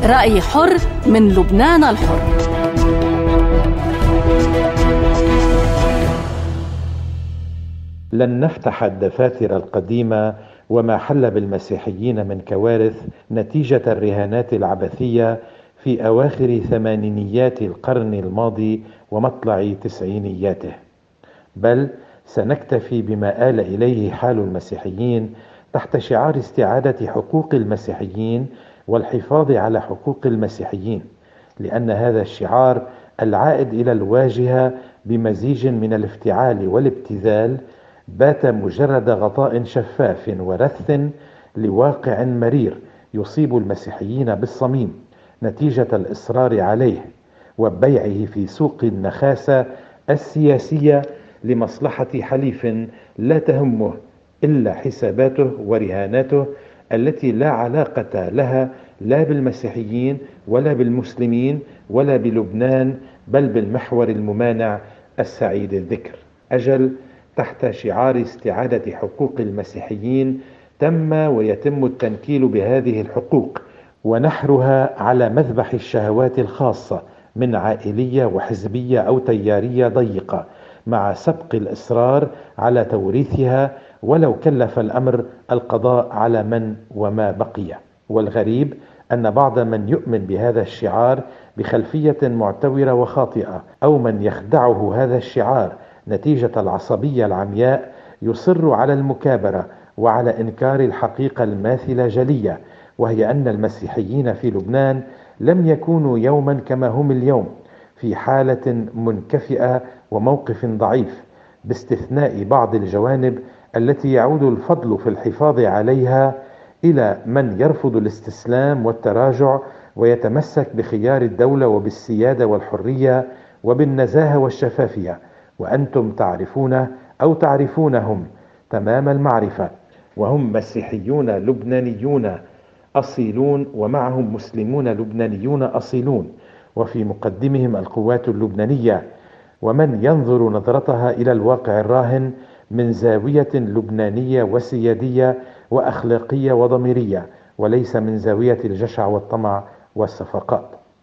رأي حر من لبنان الحر. لن نفتح الدفاتر القديمة وما حل بالمسيحيين من كوارث نتيجة الرهانات العبثية في أواخر ثمانينيات القرن الماضي ومطلع تسعينياته، بل سنكتفي بما آل إليه حال المسيحيين تحت شعار استعادة حقوق المسيحيين والحفاظ على حقوق المسيحيين، لأن هذا الشعار العائد إلى الواجهة بمزيج من الافتعال والابتذال بات مجرد غطاء شفاف ورث لواقع مرير يصيب المسيحيين بالصميم نتيجة الإصرار عليه وبيعه في سوق النخاسة السياسية لمصلحة حليف لا تهمه إلا حساباته ورهاناته التي لا علاقة لها لا بالمسيحيين ولا بالمسلمين ولا بلبنان، بل بالمحور الممانع السعيد الذكر. أجل، تحت شعار استعادة حقوق المسيحيين تم ويتم التنكيل بهذه الحقوق ونحرها على مذبح الشهوات الخاصة من عائلية وحزبية أو تيارية ضيقة، مع سبق الإصرار على توريثها ولو كلف الأمر القضاء على من وما بقي. والغريب أن بعض من يؤمن بهذا الشعار بخلفية معتورة وخاطئة، أو من يخدعه هذا الشعار نتيجة العصبية العمياء، يصر على المكابرة وعلى إنكار الحقيقة الماثلة جلية، وهي أن المسيحيين في لبنان لم يكونوا يوما كما هم اليوم، في حالة منكفئة وموقف ضعيف، باستثناء بعض الجوانب التي يعود الفضل في الحفاظ عليها إلى من يرفض الاستسلام والتراجع ويتمسك بخيار الدولة وبالسيادة والحرية وبالنزاهة والشفافية، وأنتم تعرفون أو تعرفونهم تمام المعرفة، وهم مسيحيون لبنانيون أصيلون ومعهم مسلمون لبنانيون أصيلون، وفي مقدمهم القوات اللبنانية، ومن ينظر نظرتها إلى الواقع الراهن من زاوية لبنانية وسيادية وأخلاقية وضميرية، وليس من زاوية الجشع والطمع والصفقات.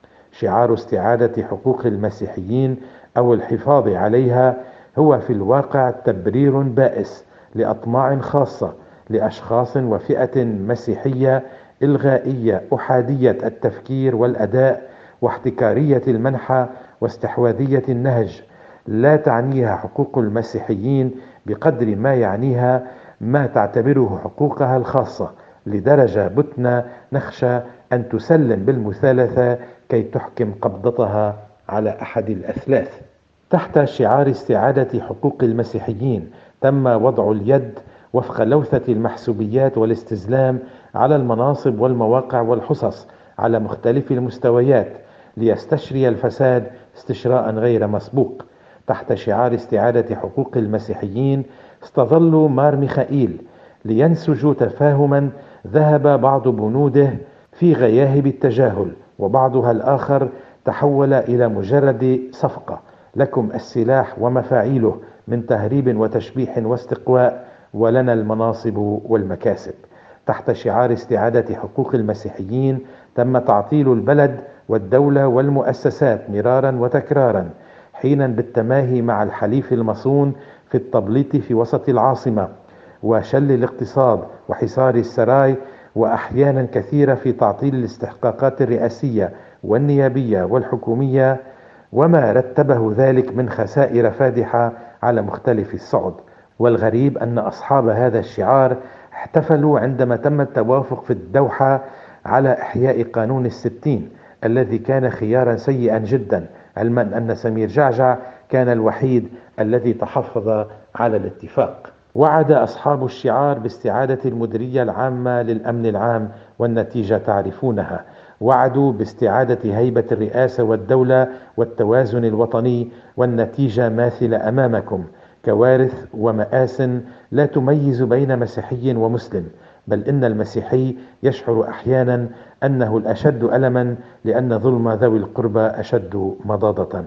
شعار استعادة حقوق المسيحيين أو الحفاظ عليها هو في الواقع تبرير بائس لأطماع خاصة لأشخاص وفئة مسيحية إلغائية أحادية التفكير والأداء واحتكارية المنحى واستحواذية النهج، لا تعنيها حقوق المسيحيين بقدر ما يعنيها ما تعتبره حقوقها الخاصة، لدرجة بتنا نخشى أن تسلم بالمثالثة كي تحكم قبضتها على أحد الأثلاث. تحت شعار استعادة حقوق المسيحيين تم وضع اليد وفق لوثة المحسوبيات والاستزلام على المناصب والمواقع والحصص على مختلف المستويات ليستشري الفساد استشراء غير مسبوق. تحت شعار استعادة حقوق المسيحيين استظلوا مار ميخائيل لينسجوا تفاهما ذهب بعض بنوده في غياهب التجاهل، وبعضها الآخر تحول إلى مجرد صفقة لكم السلاح ومفاعيله من تهريب وتشبيح واستقواء، ولنا المناصب والمكاسب. تحت شعار استعادة حقوق المسيحيين تم تعطيل البلد والدولة والمؤسسات مرارا وتكرارا، حينا بالتماهي مع الحليف المصون في التبليط في وسط العاصمة وشل الاقتصاد وحصار السراي، وأحيانا كثيرة في تعطيل الاستحقاقات الرئاسية والنيابية والحكومية، وما رتبه ذلك من خسائر فادحة على مختلف الصعد. والغريب أن أصحاب هذا الشعار احتفلوا عندما تم التوافق في الدوحة على إحياء قانون الستين الذي كان خيارا سيئا جدا، علما أن سمير جعجع كان الوحيد الذي تحفظ على الاتفاق. وعد أصحاب الشعار باستعادة المديرية العامة للأمن العام، والنتيجة تعرفونها. وعدوا باستعادة هيبة الرئاسة والدولة والتوازن الوطني، والنتيجة ماثلة أمامكم: كوارث ومآس لا تميز بين مسيحي ومسلم، بل إن المسيحي يشعر أحيانا أنه الأشد ألما لأن ظلم ذوي القربى أشد مضاضة.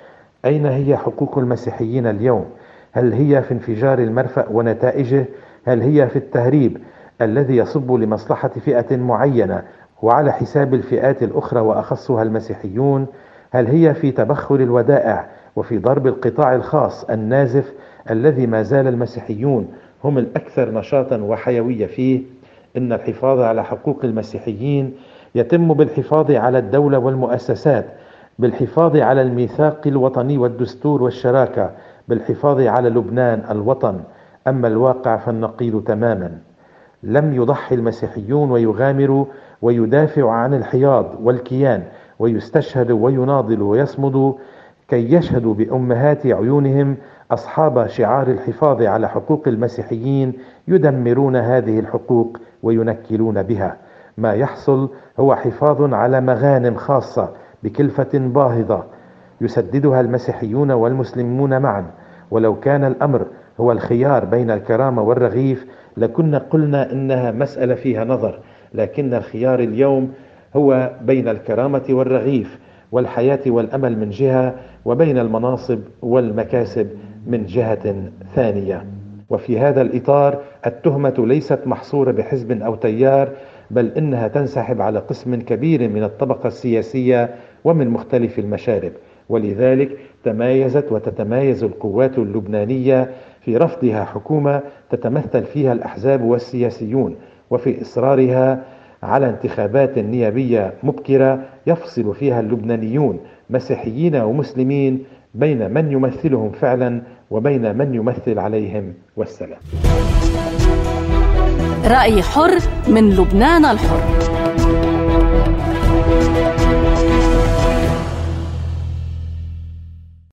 أين هي حقوق المسيحيين اليوم؟ هل هي في انفجار المرفأ ونتائجه؟ هل هي في التهريب الذي يصب لمصلحة فئة معينة وعلى حساب الفئات الأخرى وأخصها المسيحيون؟ هل هي في تبخر الودائع وفي ضرب القطاع الخاص النازف الذي ما زال المسيحيون هم الأكثر نشاطا وحيوية فيه؟ إن الحفاظ على حقوق المسيحيين يتم بالحفاظ على الدولة والمؤسسات، بالحفاظ على الميثاق الوطني والدستور والشراكة، بالحفاظ على لبنان الوطن. أما الواقع فالنقيض تماما. لم يضحي المسيحيون ويغامروا ويدافعوا عن الحياض والكيان ويستشهدوا ويناضلوا ويصمدوا كي يشهدوا بأمهات عيونهم أصحاب شعار الحفاظ على حقوق المسيحيين يدمرون هذه الحقوق وينكلون بها. ما يحصل هو حفاظ على مغانم خاصة بكلفة باهظة يسددها المسيحيون والمسلمون معا. ولو كان الأمر هو الخيار بين الكرامة والرغيف لكنا قلنا إنها مسألة فيها نظر، لكن الخيار اليوم هو بين الكرامة والرغيف، والحياة والأمل من جهة، وبين المناصب والمكاسب من جهة ثانية. وفي هذا الإطار التهمة ليست محصورة بحزب أو تيار، بل إنها تنسحب على قسم كبير من الطبقة السياسية ومن مختلف المشارب. ولذلك تمايزت وتتمايز القوات اللبنانية في رفضها حكومة تتمثل فيها الأحزاب والسياسيون، وفي إصرارها على انتخابات نيابية مبكرة يفصل فيها اللبنانيون مسيحيين ومسلمين بين من يمثلهم فعلا وبين من يمثل عليهم، والسلام. رأي حر من لبنان الحر.